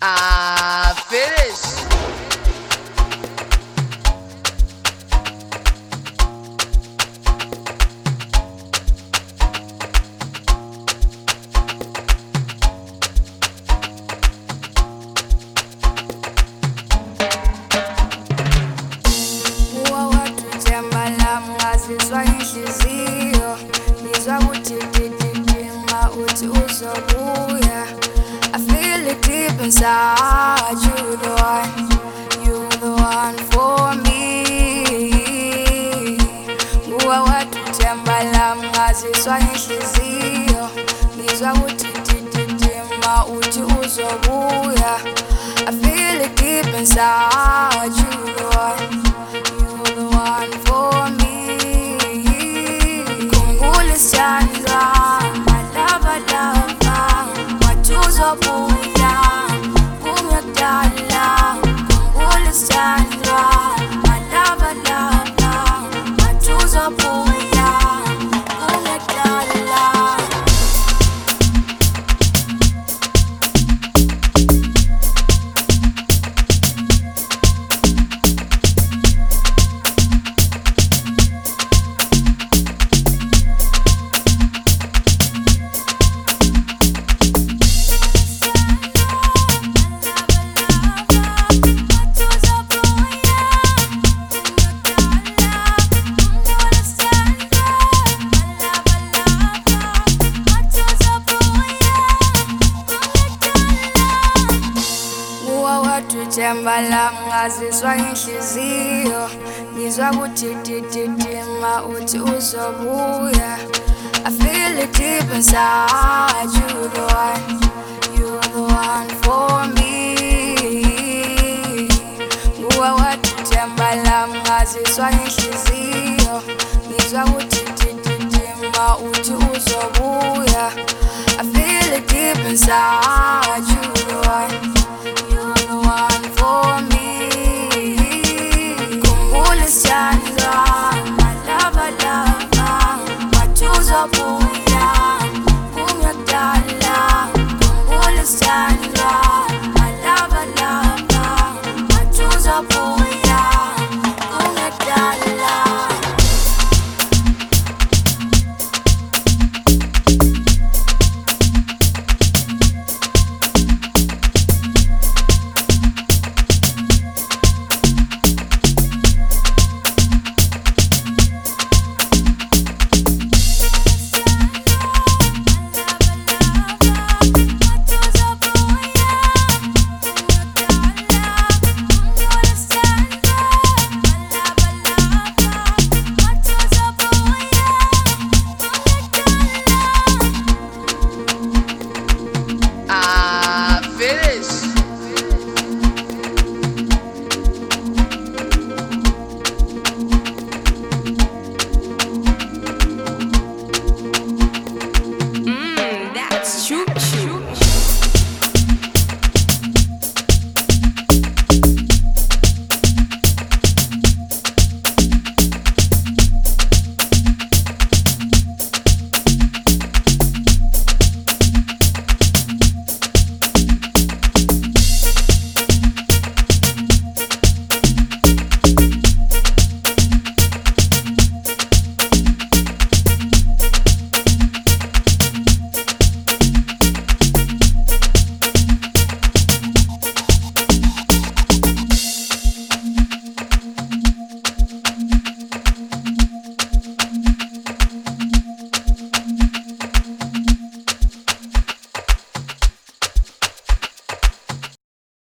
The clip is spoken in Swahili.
Finish. Ngazizwa inhliziyo ngizwa ukuthi dididima uthi uzobuya. I feel it deep inside, you the one for me. Nguwe wedwa ithemba lami, ngazizwa inhliziyo ngizwa ukuthi dididima uthi uzobuya. I feel it deep inside, you the one for me. Sandra, my lover, what you so buya, kumyadala. Kunguli Sandra, my lover, what you so buya, kumyadala. Ithemba lami, ngazizwa inhliziyo ngizwa ukuthi dididima uthi uzobuya. I feel it deep inside, you the one for me. Nguwe wedwa ithemba lami, ngazizwa inhliziyo ngizwa ukuthi dididima uthi uzobuya. I feel it deep inside, you